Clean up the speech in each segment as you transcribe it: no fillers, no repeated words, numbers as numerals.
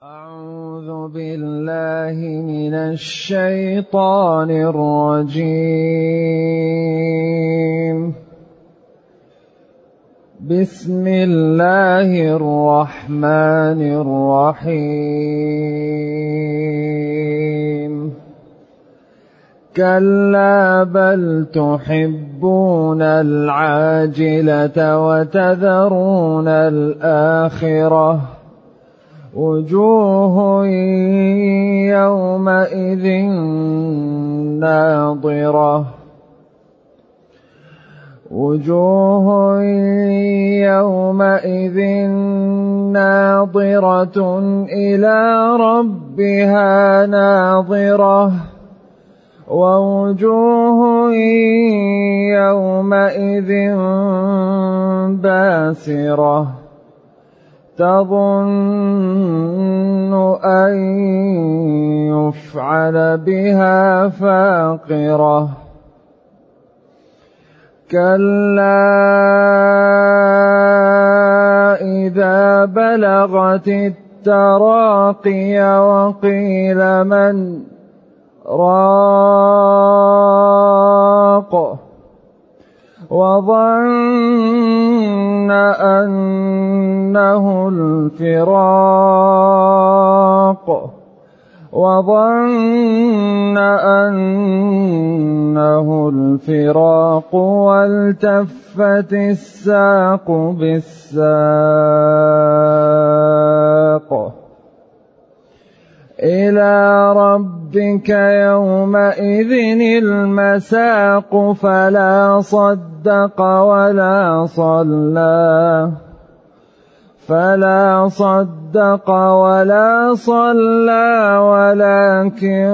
أعوذ بالله من الشيطان الرجيم. بسم الله الرحمن الرحيم. كلا بل تحبون العاجلة وتذرون الآخرة وجوه يومئذ ناظرة إلى ربها ناظرة ووجوه يومئذ باسرة تظن أن يفعل بها فاقرة. كلا إذا بلغت التراقي وقيل من راق وظن أنه الفراق والتفت الساق بالساق إلى ربك يومئذ المساق فلا صدق ولا صلى ولكن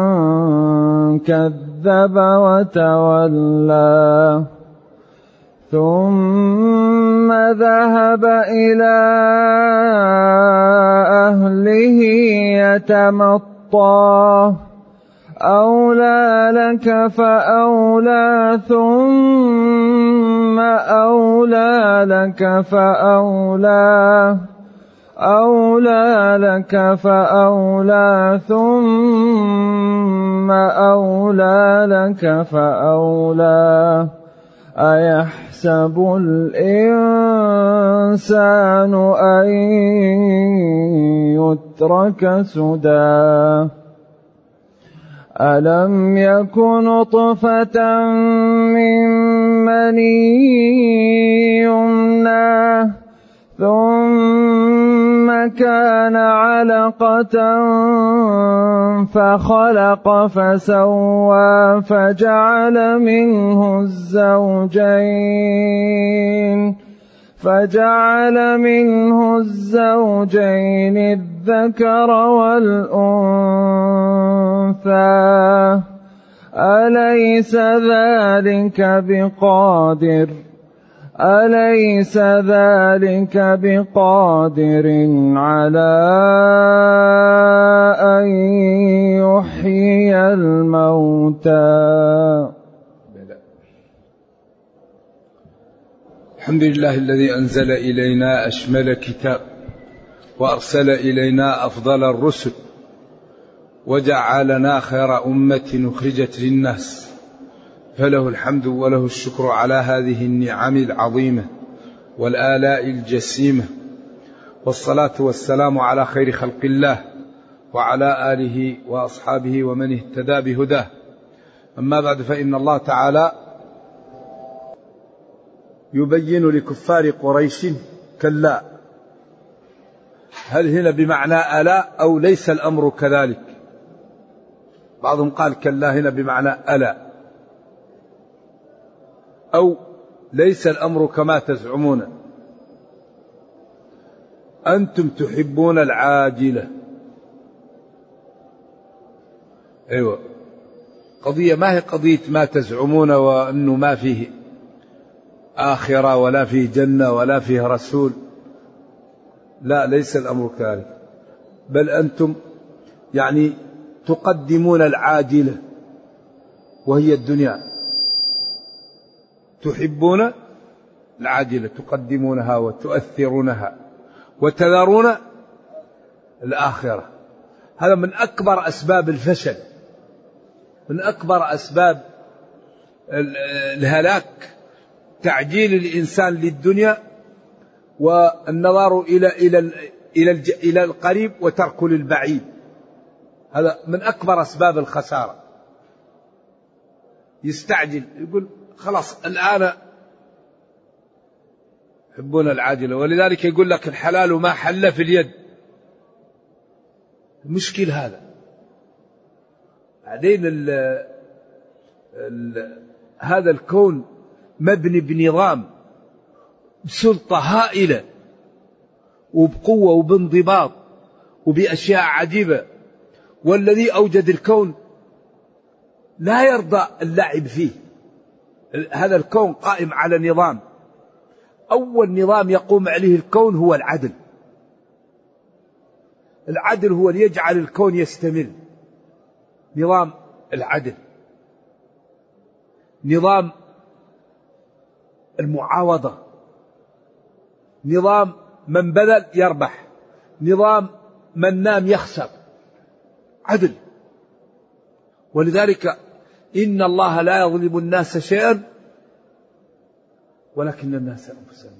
كذب وتولى ثم ذهب إلى أهله يتمطى أولى لك فأولى ثم أولى لك فأولى أيحسب الإنسان أن يترك سدى ألم يكن نطفة من مني يمنى ثم كان علقة فخلق فسوى فجعل منه الزوجين الذكر والأنثى أليس ذلك بقادر على أن يحيي الموتى. الحمد لله الذي أنزل إلينا أشمل كتاب وأرسل إلينا أفضل الرسل وجعلنا خير أمة أخرجت للناس، فله الحمد وله الشكر على هذه النعم العظيمة والآلاء الجسيمة، والصلاة والسلام على خير خلق الله وعلى آله وأصحابه ومن اهتدى بهداه. أما بعد، فإن الله تعالى يبين لكفار قريش كلا. هل هنا بمعنى ألا أو ليس الأمر كذلك؟ بعضهم قال كلا هنا بمعنى ألا أو ليس الأمر كما تزعمون. أنتم تحبون العاجلة. أيوة، قضية ما هي قضية ما تزعمون وأنه ما فيه آخرة ولا فيه جنة ولا فيه رسول، لا، ليس الأمر كذلك، بل أنتم يعني تقدمون العاجلة وهي الدنيا، تحبون العاجلة تقدمونها وتؤثرونها، وتذرون الآخرة. هذا من أكبر أسباب الفشل، من أكبر أسباب الهلاك، تعجيل الإنسان للدنيا والنظر إلى القريب وترك للبعيد. هذا من أكبر أسباب الخسارة. يستعجل، يقول خلاص الآن يحبون العاجلة، ولذلك يقول لك الحلال ما حل في اليد. المشكل هذا. بعدين هذا الكون مبني بنظام، بسلطة هائلة وبقوة وبانضباط وبأشياء عجيبة، والذي أوجد الكون لا يرضى اللعب فيه. هذا الكون قائم على نظام. أول نظام يقوم عليه الكون هو العدل. العدل هو اللي يجعل الكون يستمر. نظام العدل، نظام المعاوضة، نظام من بذل يربح، نظام من نام يخسر. عدل. ولذلك إن الله لا يظلم الناس شيئا ولكن الناس أنفسهم،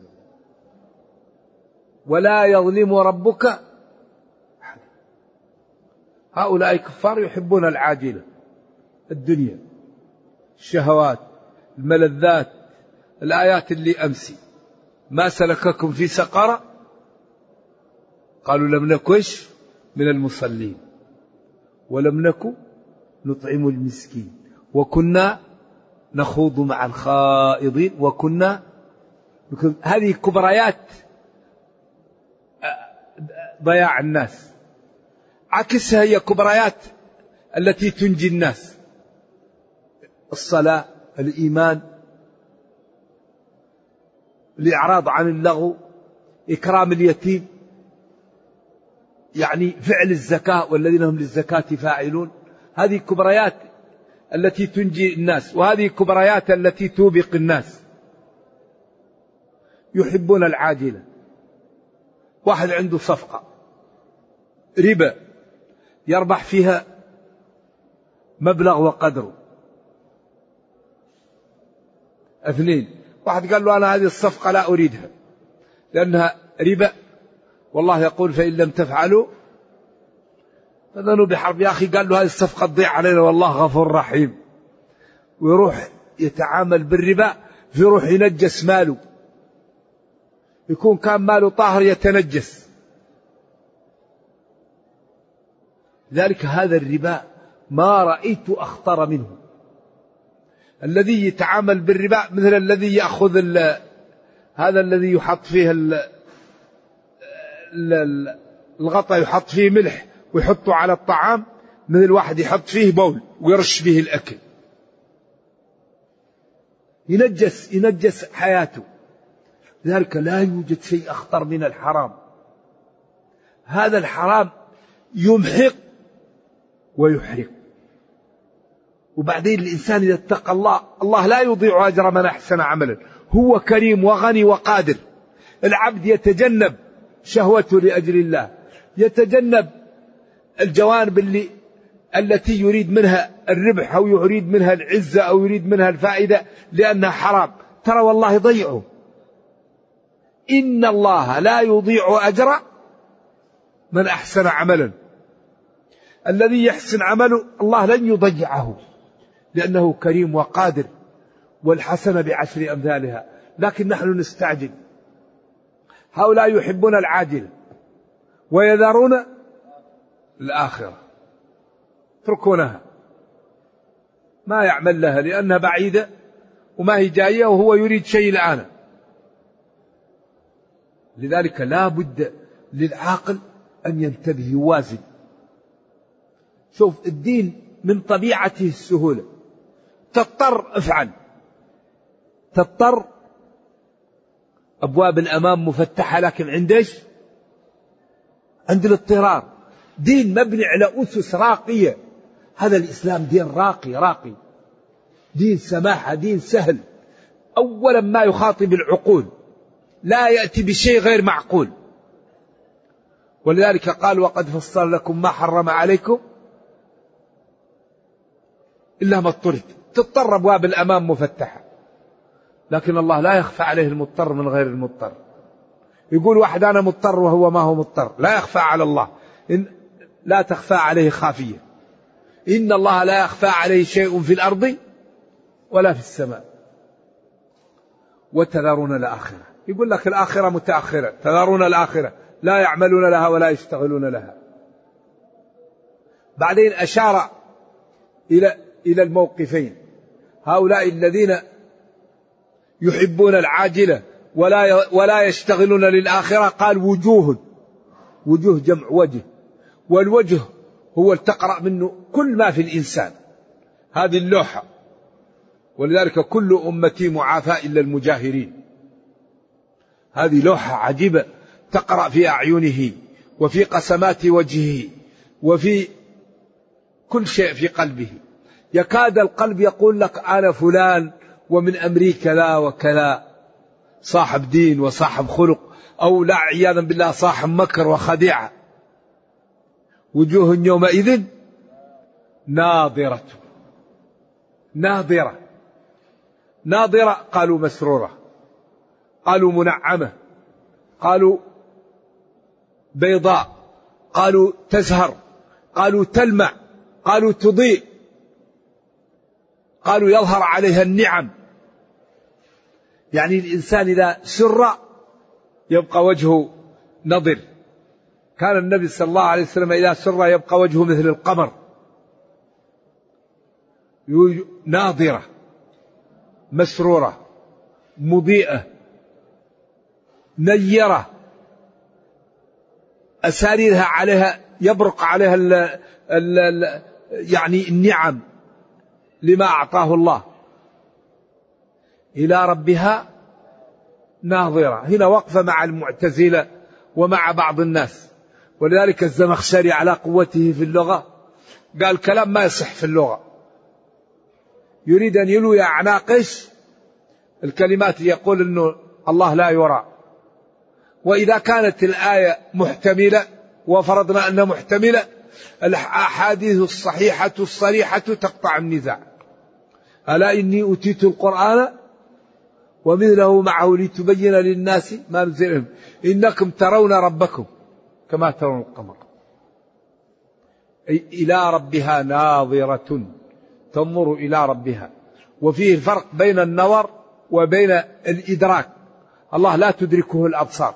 ولا يظلم ربك أحد. هؤلاء كفار يحبون العاجلة، الدنيا، الشهوات، الملذات. الآيات اللي أمسي: ما سلككم في سقر؟ قالوا لم نكن من المصلين ولم نكن نطعم المسكين وكنا نخوض مع الخائضين وكنا. هذه كبريات ضياع الناس. عكسها هي كبريات التي تنجي الناس: الصلاة، الإيمان، الإعراض عن اللغو، إكرام اليتيم، يعني فعل الزكاة والذين هم للزكاة فاعلون. هذه كبريات التي تنجي الناس، وهذه كبريات التي توبق الناس. يحبون العاجلة. واحد عنده صفقة ربا يربح فيها مبلغ وقدره. اثنين، واحد قال له أنا هذه الصفقة لا أريدها لأنها ربا، والله يقول فإن لم تفعلوا فذنوا بحرب. يا أخي قال له هذه الصفقة تضيع علينا والله غفور رحيم. ويروح يتعامل بالربا، فيروح ينجس ماله، يكون كان ماله طاهر يتنجس. ذلك هذا الربا ما رأيت أخطر منه. الذي يتعامل بالربا مثل الذي يأخذ هذا الذي يحط فيه الغطاء، يحط فيه ملح ويحطه على الطعام، مثل واحد يحط فيه بول ويرش به الأكل، ينجس حياته. لذلك لا يوجد شيء أخطر من الحرام. هذا الحرام يمحق ويحرق. وبعدين الإنسان إذا اتقى الله، الله لا يضيع أجر من أحسن عملا. هو كريم وغني وقادر. العبد يتجنب شهوته لأجل الله، يتجنب الجوانب التي يريد منها الربح أو يريد منها العزة أو يريد منها الفائدة لأنها حرام. ترى والله ضيعه. إن الله لا يضيع أجر من أحسن عملا. الذي يحسن عمله الله لن يضيعه لأنه كريم وقادر، والحسنة بعشر أمثالها. لكن نحن نستعجل. هؤلاء يحبون العاجل ويذرون الآخرة، يتركونها، ما يعمل لها لأنها بعيدة وما هي جاية، وهو يريد شيء الآن. لذلك لا بد للعاقل أن ينتبه يوازن. شوف الدين من طبيعته السهولة، تضطر افعل، تضطر أبواب الأمام مفتحة، لكن عند الاضطرار. دين مبني على أسس راقية. هذا الإسلام دين راقي، دين سماحة، دين سهل. أولا ما يخاطب العقول، لا يأتي بشيء غير معقول. ولذلك قال وقد فصل لكم ما حرم عليكم إلا ما اضطررت. تضطر أبواب الأمام مفتحة، لكن الله لا يخفى عليه المضطر من غير المضطر. يقول واحد أنا مضطر وهو ما هو مضطر، لا يخفى على الله، لا تخفى عليه خافية. إن الله لا يخفى عليه شيء في الأرض ولا في السماء. وتذرون الآخرة، يقول لك الآخرة متأخرة، تذرون الآخرة لا يعملون لها ولا يشتغلون لها. بعدين أشار إلى الموقفين، هؤلاء الذين يحبون العاجلة ولا يشتغلون للآخرة، قال وجوه جمع وجه، والوجه هو التقرأ منه كل ما في الإنسان، هذه اللوحة. ولذلك كل أمتي معافى إلا المجاهرين. هذه لوحة عجيبة تقرأ في أعينه وفي قسمات وجهه وفي كل شيء في قلبه. يكاد القلب يقول لك أنا فلان ومن أمري كذا وكذا، صاحب دين وصاحب خلق، أو لا عياذا بالله صاحب مكر وخديعة. وجوه يومئذ ناظرة، ناظرة، ناظرة، قالوا مسرورة، قالوا منعمة، قالوا بيضاء، قالوا تزهر، قالوا تلمع، قالوا تضيء، قالوا يظهر عليها النعم. يعني الإنسان إذا سر يبقى وجهه نضر. كان النبي صلى الله عليه وسلم إذا سر يبقى وجهه مثل القمر، ناظرة، مسرورة، مضيئة، نيرة، أساريرها عليها يبرق عليها يعني النعم لما أعطاه الله. إلى ربها ناظرة، هنا وقفة مع المعتزلة ومع بعض الناس. ولذلك الزمخشري على قوته في اللغة قال كلام ما يصح في اللغة، يريد أن يلوي أعناقش الكلمات، يقول أنه الله لا يرى. وإذا كانت الآية محتملة وفرضنا أنها محتملة، الأحاديث الصحيحة الصريحة تقطع النزاع. ألا إني أتيت القرآن ومثله معه لتبين للناس ما نزل، إنكم ترون ربكم كما ترون القمر. إلى ربها ناظرة، تنظر إلى ربها. وفيه الفرق بين النظر وبين الإدراك. الله لا تدركه الأبصار.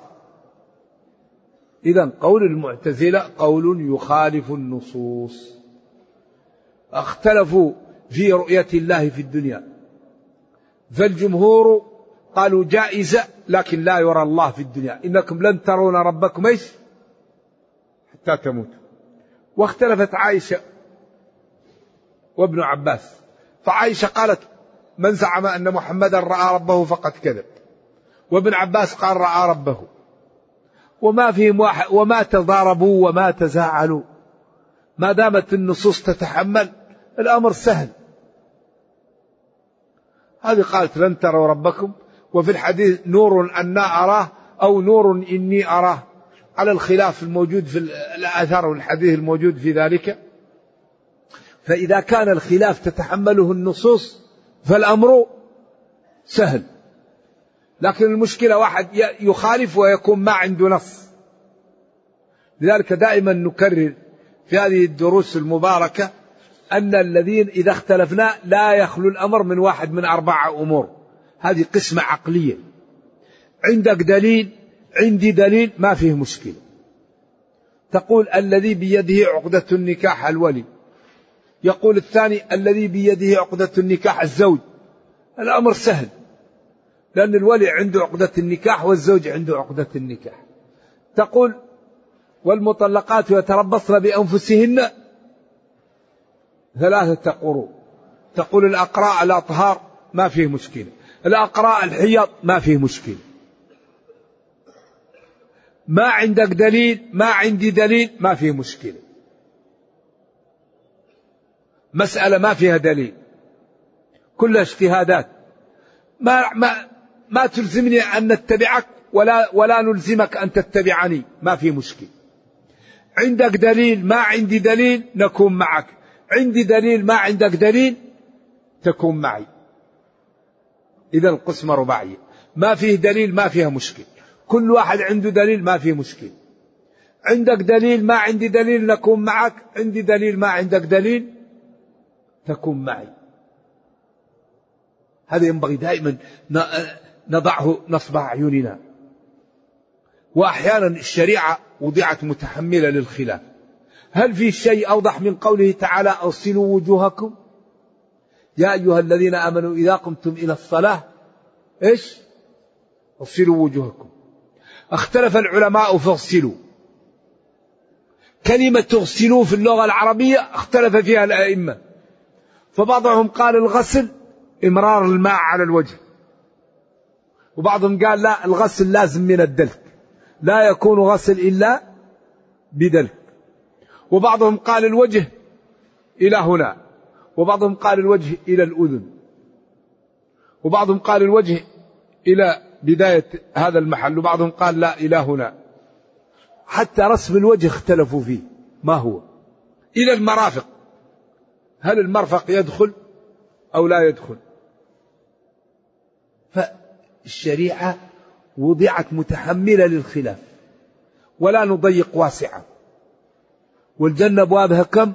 إذن قول المعتزلة قول يخالف النصوص. اختلفوا في رؤية الله في الدنيا، فالجمهور قالوا جائزة لكن لا يرى الله في الدنيا، إنكم لن ترون ربكم إيش حتى تموتوا. واختلفت عائشة وابن عباس، فعائشة قالت من زعم أن محمدا رأى ربه فقد كذب، وابن عباس قال رأى ربه. وما فيهم واحد، وما تضاربوا وما تزاعلوا، ما دامت النصوص تتحمل الأمر سهل. هذه قالت لن تروا ربكم، وفي الحديث نور أنا أراه أو نور إني أراه، على الخلاف الموجود في الآثار والحديث الموجود في ذلك. فإذا كان الخلاف تتحمله النصوص فالأمر سهل. لكن المشكلة واحد يخالف ويكون ما عنده نص. لذلك دائما نكرر في هذه الدروس المباركة أن الذين إذا اختلفنا لا يخلو الأمر من واحد من 4 أمور. هذه قسمة عقلية. عندك دليل، عندي دليل، ما فيه مشكلة. تقول الذي بيده عقدة النكاح الولي، يقول الثاني الذي بيده عقدة النكاح الزوج. الأمر سهل، لأن الولي عنده عقدة النكاح والزوج عنده عقدة النكاح. تقول والمطلقات يتربصن بأنفسهن 3 قروء. تقول الأقراء الأطهار ما فيه مشكلة، الأقراء الحيض ما فيه مشكلة. ما عندك دليل، ما عندي دليل، ما فيه مشكلة. مسألة ما فيها دليل، كلها اجتهادات. ما تلزمني أن نتبعك ولا نلزمك أن تتبعني، ما في مشكلة. عندك دليل ما عندي دليل نكون معك، عندي دليل ما عندك دليل تكون معي. إذا القسمة رباعية، ما فيه دليل ما فيها مشكل، كل واحد عنده دليل ما فيه مشكل. عندك دليل ما عندي دليل نكون معك، عندي دليل ما عندك دليل تكون معي. هذا ينبغي دائما نضعه نصب أعيننا. وأحيانا الشريعة وضعت متحملة للخلاف. هل في شيء أوضح من قوله تعالى أغسلوا وجوهكم يا أيها الذين آمنوا إذا قمتم إلى الصلاة إيش؟ اغسلوا وجوهكم. اختلف العلماء في اغسلوا. كلمة تغسلوا في اللغة العربية اختلف فيها الأئمة، فبعضهم قال الغسل إمرار الماء على الوجه، وبعضهم قال لا، الغسل لازم من الدلك، لا يكون غسل إلا بدلك. وبعضهم قال الوجه إلى هنا، وبعضهم قال الوجه إلى الأذن، وبعضهم قال الوجه إلى بداية هذا المحل، وبعضهم قال لا إلى هنا. حتى رسم الوجه اختلفوا فيه ما هو، إلى المرافق، هل المرفق يدخل أو لا يدخل؟ فالشريعة وضعت متحملة للخلاف، ولا نضيق واسعة. والجنة أبوابها كم؟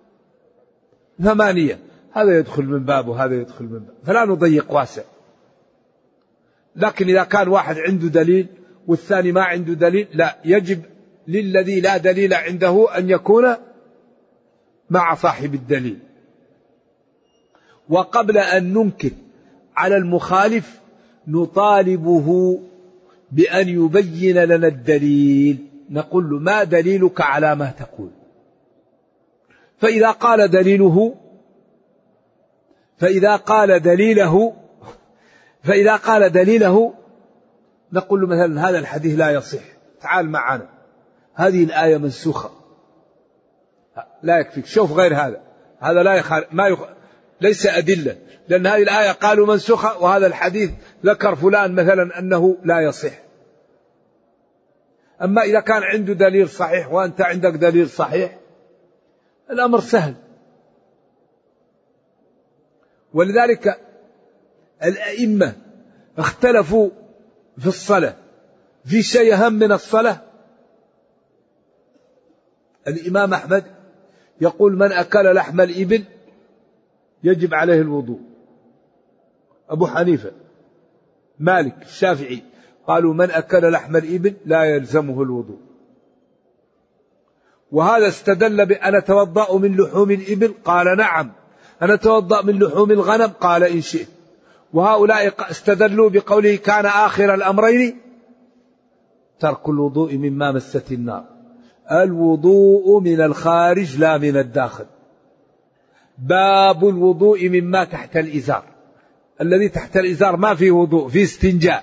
8، هذا يدخل من باب وهذا يدخل من باب، فلا نضيق واسع. لكن إذا كان واحد عنده دليل والثاني ما عنده دليل، لا، يجب للذي لا دليل عنده أن يكون مع صاحب الدليل. وقبل أن ننكر على المخالف نطالبه بأن يبين لنا الدليل، نقول له ما دليلك على ما تقول؟ فإذا قال دليله نقول له مثلا هذا الحديث لا يصح، تعال معنا، هذه الآية منسوخة، لا يكفيك، شوف غير هذا لا ليس أدلة، لأن هذه الآية قالوا منسوخة، وهذا الحديث ذكر فلان مثلا أنه لا يصح. أما إذا كان عنده دليل صحيح وأنت عندك دليل صحيح الأمر سهل. ولذلك الأئمة اختلفوا في الصلاة، في شيء أهم من الصلاة. الإمام أحمد يقول من أكل لحم الإبل يجب عليه الوضوء. أبو حنيفة، مالك، الشافعي قالوا من أكل لحم الإبل لا يلزمه الوضوء. وهذا استدل بأن أتوضأ من لحوم الإبل، قال نعم. أنا أتوضأ من لحوم الغنم، قال إن شئت. وهؤلاء استدلوا بقوله كان آخر الأمرين ترك الوضوء مما مست النار. الوضوء من الخارج لا من الداخل. باب الوضوء مما تحت الإزار، الذي تحت الإزار ما فيه وضوء، فيه استنجاء.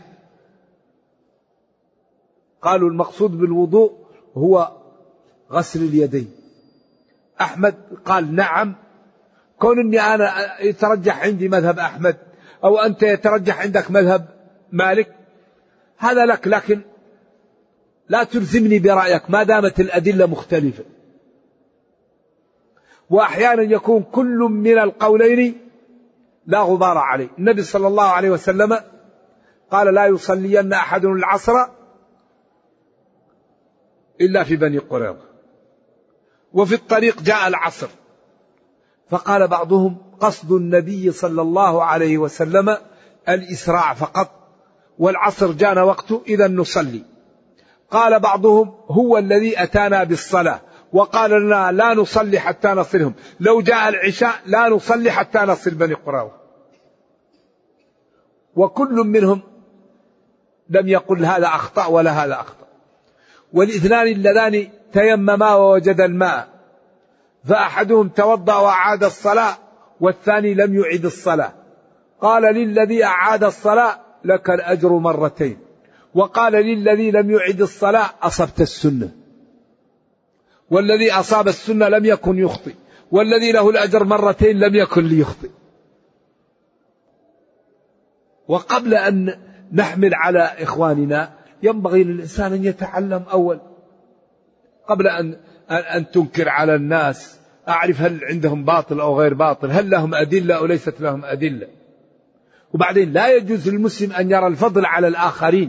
قالوا المقصود بالوضوء هو غسل اليدين. أحمد قال نعم، كون أني أنا يترجح عندي مذهب أحمد أو أنت يترجح عندك مذهب مالك هذا لك، لكن لا تلزمني برأيك ما دامت الأدلة مختلفة. وأحيانا يكون كل من القولين لا غبار عليه. النبي صلى الله عليه وسلم قال لا يصلين أحد العصر إلا في بني قريظة، وفي الطريق جاء العصر، فقال بعضهم قصد النبي صلى الله عليه وسلم الإسراع فقط، والعصر جاءنا وقته إذا نصلي. قال بعضهم هو الذي أتانا بالصلاة وقال لنا لا نصلي حتى نصلهم، لو جاء العشاء لا نصلي حتى نصل بني قريظة. وكل منهم لم يقل هذا أخطأ ولا هذا أخطأ. والاثنان اللذان تيمما ووجد الماء، فأحدهم توضأ وأعاد الصلاة والثاني لم يعد الصلاة، قال للذي أعاد الصلاة لك الأجر مرتين، وقال للذي لم يعد الصلاة أصبت السنة، والذي أصاب السنة لم يكن يخطئ، والذي له الأجر مرتين لم يكن ليخطئ. وقبل أن نحمل على إخواننا ينبغي للإنسان أن يتعلم أول، قبل أن تنكر على الناس، أعرف هل عندهم باطل أو غير باطل، هل لهم أدلة أو ليست لهم أدلة. وبعدين لا يجوز للمسلم أن يرى الفضل على الآخرين،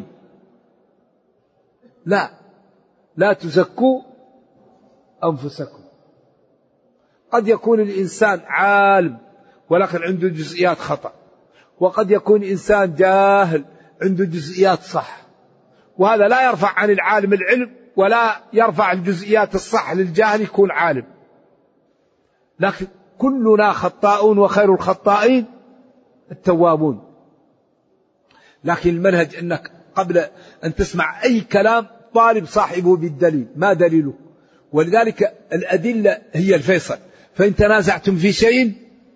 لا تزكوا أنفسكم. قد يكون الإنسان عالم ولكن عنده جزئيات خطأ، وقد يكون إنسان جاهل عنده جزئيات صح، وهذا لا يرفع عن العالم العلم ولا يرفع الجزئيات الصح للجاهل يكون عالم. لكن كلنا خطاؤون وخير الخطائين التوابون. لكن المنهج أنك قبل أن تسمع أي كلام طالب صاحبه بالدليل، ما دليله؟ ولذلك الأدلة هي الفيصل. فإن تنازعتم في شيء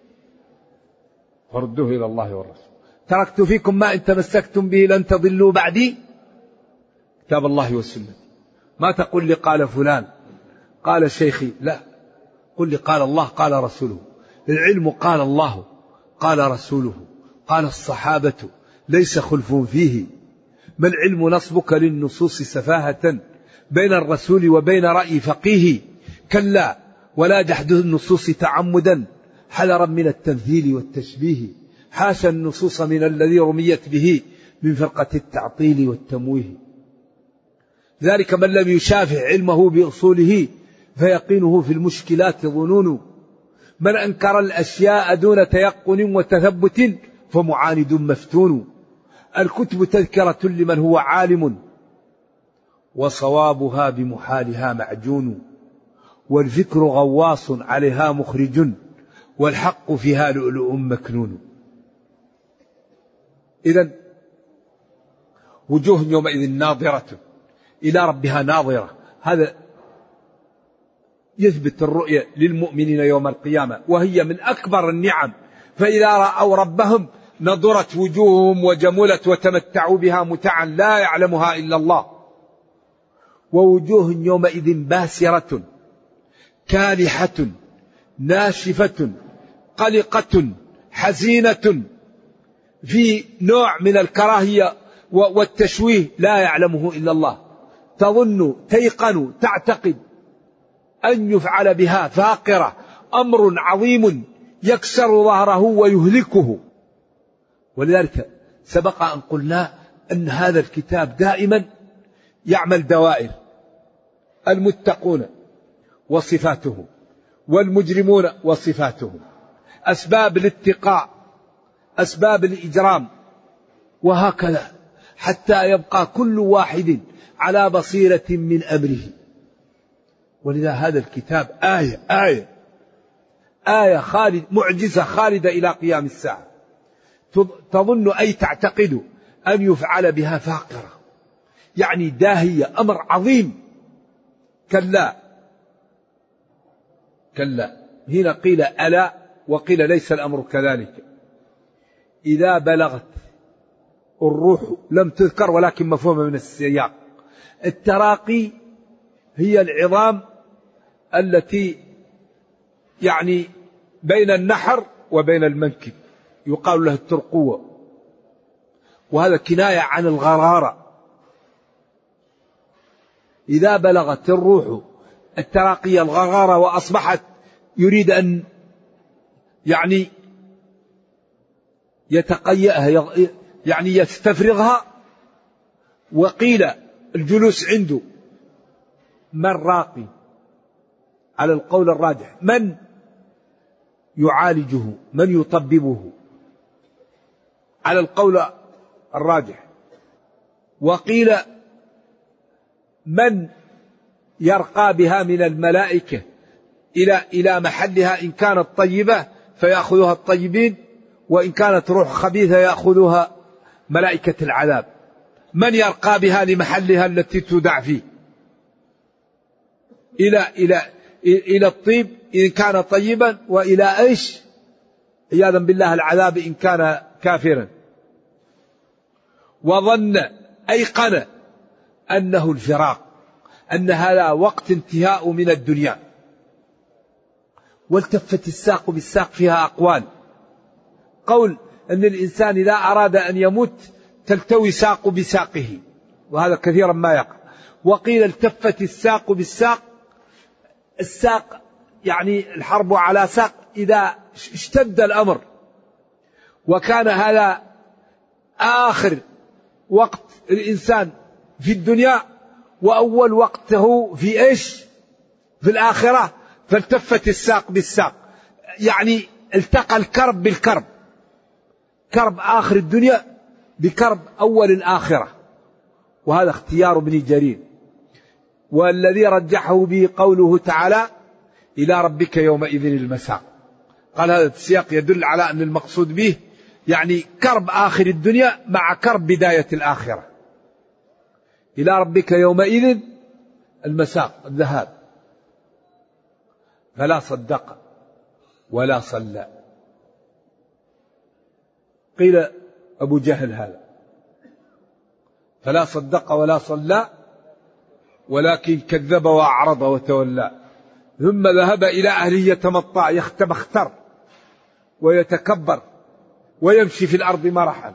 فردوه إلى الله والرسول. تركت فيكم ما إن تمسكتم به لن تضلوا بعدي، كتاب الله والسنة. ما تقول لي قال فلان قال شيخي، لا، قل لي قال الله قال رسوله. العلم قال الله قال رسوله قال الصحابة ليس خلف فيه. ما العلم نصبك للنصوص سفاهة بين الرسول وبين رأي فقيه. كلا ولا جحد النصوص تعمدا حذرا من التمثيل والتشبيه. حاشا النصوص من الذي رميت به من فرقة التعطيل والتمويه. ذلك من لم يشافع علمه بأصوله فيقينه في المشكلات ظنون. من أنكر الأشياء دون تيقن وتثبت فمعاند مفتون. الكتب تذكرة لمن هو عالم وصوابها بمحالها معجون. والفكر غواص عليها مخرج والحق فيها لؤلؤ مكنون. إذن وجوه يومئذ ناظرة إلى ربها ناظرة. هذا يثبت الرؤية للمؤمنين يوم القيامة، وهي من أكبر النعم. فإذا رأوا ربهم نضرت وجوههم وجملت وتمتعوا بها متعا لا يعلمها إلا الله. ووجوه يومئذ باسرة كالحة ناشفة قلقة حزينة، في نوع من الكراهية والتشويه لا يعلمه إلا الله. تظن تيقن تعتقد أن يفعل بها فاقرة، أمر عظيم يكسر ظهره ويهلكه. ولذلك سبق أن قلنا أن هذا الكتاب دائما يعمل دوائر: المتقون وصفاتهم، والمجرمون وصفاتهم، أسباب الاتقاء، أسباب الإجرام، وهكذا حتى يبقى كل واحد على بصيرة من أمره. ولذا هذا الكتاب آية خالد، معجزة خالدة إلى قيام الساعة. تظن أي تعتقد أن يفعل بها فاقرة، يعني داهية، أمر عظيم. كلا هنا قيل ألا وقيل ليس الأمر كذلك. إذا بلغت الروح لم تذكر ولكن مفهومة من السياق. التراقي هي العظام التي يعني بين النحر وبين المنكب، يقال له الترقوة، وهذا كناية عن الغرارة. إذا بلغت الروح التراقية الغرارة وأصبحت يريد أن يعني يتقيأها، يعني يستفرغها. وقيل الجلوس عنده من راقي على القول الراجح، من يعالجه، من يطببه على القول الراجح. وقيل من يرقى بها من الملائكة إلى محلها، إن كانت طيبة فيأخذها الطيبين، وإن كانت روح خبيثة يأخذها ملائكة العذاب. من يرقى بها لمحلها التي تودع فيه إلى الطيب إن كان طيبا، وإلى إيش؟ عياذا بالله العذاب إن كان كافرا. وظن أيقن أنه الفراق، أن هذا وقت انتهاء من الدنيا. والتفت الساق بالساق فيها أقوال. قول أن الإنسان إذا أراد أن يموت تلتوي ساق بساقه، وهذا كثيرا ما يقع. وقيل التفت الساق بالساق الساق يعني الحرب على ساق إذا اشتد الأمر، وكان هذا آخر وقت الإنسان في الدنيا وأول وقته في إيش؟ في الآخرة، فالتفت الساق بالساق، يعني التقى الكرب بالكرب، كرب آخر الدنيا بكرب أول الآخرة. وهذا اختيار ابن جرير، والذي رجحه به قوله تعالى إلى ربك يومئذ المساق. قال هذا السياق يدل على أن المقصود به يعني كرب آخر الدنيا مع كرب بداية الآخرة. إلى ربك يومئذ المساق، الذهاب. فلا صدق ولا صلى. قيل أبو جهل هذا، فلا صدق ولا صلى ولكن كذب وأعرض وتولى، ثم ذهب إلى أهله يتمطع يختبختر ويتكبر ويمشي في الأرض مرحا.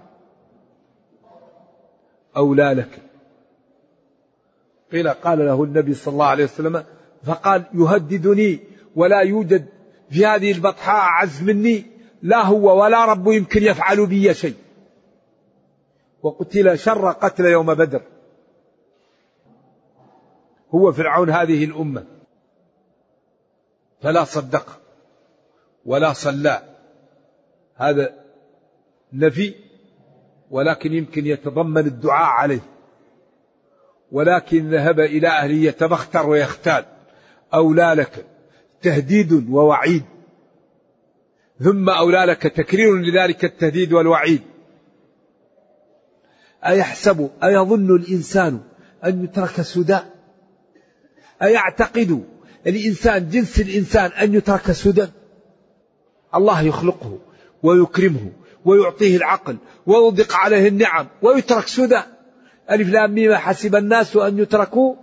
أولى لك. قيل قال له النبي صلى الله عليه وسلم، فقال يهددني ولا يوجد في هذه البطحاء أعز مني، لا هو ولا رب يمكن يفعل بي شيء. وقتل شر قتل يوم بدر، هو فرعون هذه الأمة. فلا صدق ولا صلى، هذا نفي ولكن يمكن يتضمن الدعاء عليه. ولكن ذهب إلى أهله يتبختر ويختال، أولى لك، تهديد ووعيد، ثم أولى لك تكرير لذلك التهديد والوعيد. أيحسب أيظن الإنسان أن يترك سدى؟ أيعتقد الإنسان جنس الإنسان أن يترك سدى؟ الله يخلقه ويكرمه ويعطيه العقل ويضيق عليه النعم ويترك سدى. ألف لام ميم حسب الناس أن يتركوا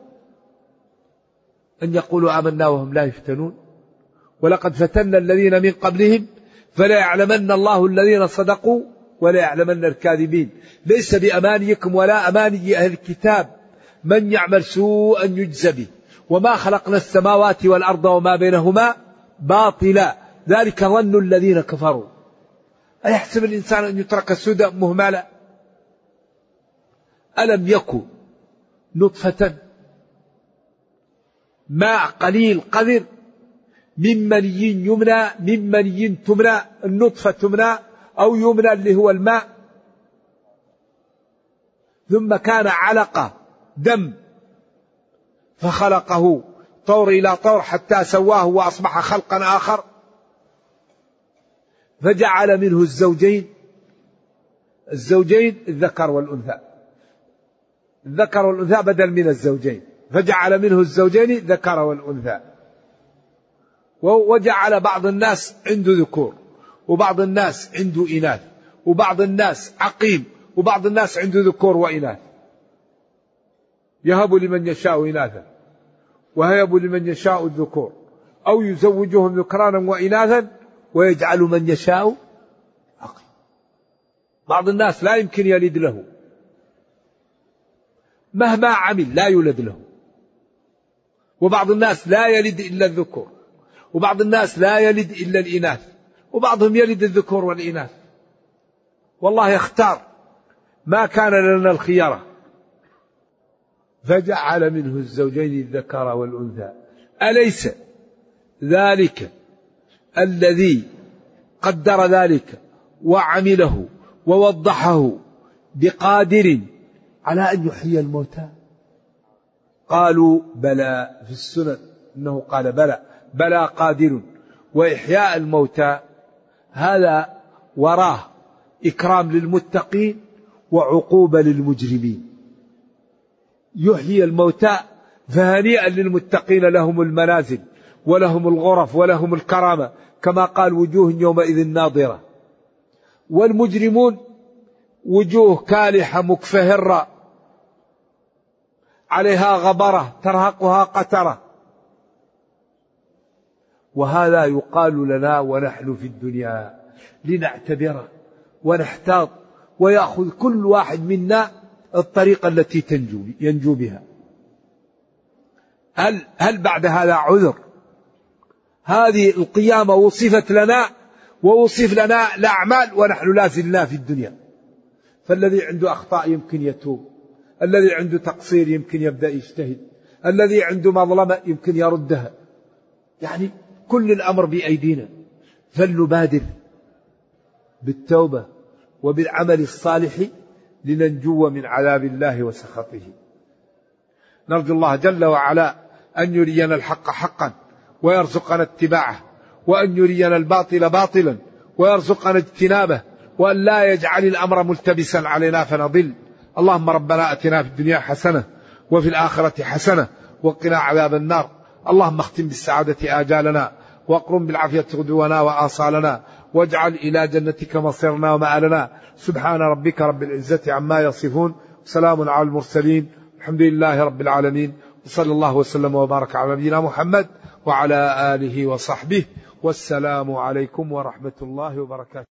أن يقولوا آمنا وهم لا يفتنون ولقد فتنا الذين من قبلهم فلا يعلمن الله الذين صدقوا ولا يعلمن الكاذبين. ليس بأمانيكم ولا أماني أهل الكتاب، من يعمل سوءا يجزى به، وما خلقنا السماوات والأرض وما بينهما باطلا، ذلك ظن الذين كفروا. أيحسب الإنسان أن يترك سدى مهملا؟ ألم يكن نطفة ماء قليل قذر من مني يمنى، من مني تمنى، النطفة تمنى أو يمنى اللي هو الماء، ثم كان علقة دم فخلقه طور إلى طور حتى سواه وأصبح خلقا آخر، فجعل منه الزوجين الذكر والأنثى، الذكر والأنثى بدل من الزوجين، فجعل منه الزوجين الذكر والأنثى. وجعل بعض الناس عنده ذكور وبعض الناس عنده إناث وبعض الناس عقيم وبعض الناس عنده ذكور وإناث، يهب لمن يشاء إناثا وهيب لمن يشاء الذكور أو يزوجهم ذكرانا وإناثا ويجعل من يشاء عقيم. بعض الناس لا يمكن يلد له، مهما عمل لا يولد له، وبعض الناس لا يلد إلا الذكور، وبعض الناس لا يلد إلا الإناث، وبعضهم يلد الذكور والإناث. والله يختار، ما كان لنا الخيارة. فجعل منه الزوجين الذكر والأنثى. أليس ذلك الذي قدر ذلك وعمله ووضحه بقادر على أن يحيي الموتى؟ قالوا بلى، في السنن أنه قال بلى قادر. وإحياء الموتى هذا وراه إكرام للمتقين وعقوبة للمجرمين. يحيي الموتى فهنيئا للمتقين، لهم المنازل ولهم الغرف ولهم الكرامة، كما قال وجوه يومئذ ناظرة. والمجرمون وجوه كالحة مكفهرة عليها غبرة ترهقها قترة. وهذا يقال لنا ونحن في الدنيا لنعتبر ونحتاط، ويأخذ كل واحد منا الطريقة التي ينجو بها. هل بعد هذا عذر هذه القيامة وصفت لنا ووصف لنا الأعمال ونحن لا زلنا في الدنيا. فالذي عنده أخطاء يمكن يتوب، الذي عنده تقصير يمكن يبدأ يجتهد، الذي عنده مظلمة يمكن يردها. يعني كل الأمر بأيدينا، فلنبادر بالتوبة وبالعمل الصالح لننجو من عذاب الله وسخطه. نرجو الله جل وعلا أن يرينا الحق حقا ويرزقنا اتباعه، وأن يرينا الباطل باطلا ويرزقنا اجتنابه، وأن لا يجعل الأمر ملتبسا علينا فنضل. اللهم ربنا أتنا في الدنيا حسنة وفي الآخرة حسنة وقنا عذاب النار. اللهم اختم بالسعادة آجالنا واقرم بالعافية غدونا وآصالنا، واجعل إلى جنتك مصيرنا ومآلنا. سبحان ربك رب العزة عما يصفون، سلام على المرسلين، الحمد لله رب العالمين، وصلى الله وسلم وبارك على نبينا محمد وعلى آله وصحبه، والسلام عليكم ورحمة الله وبركاته.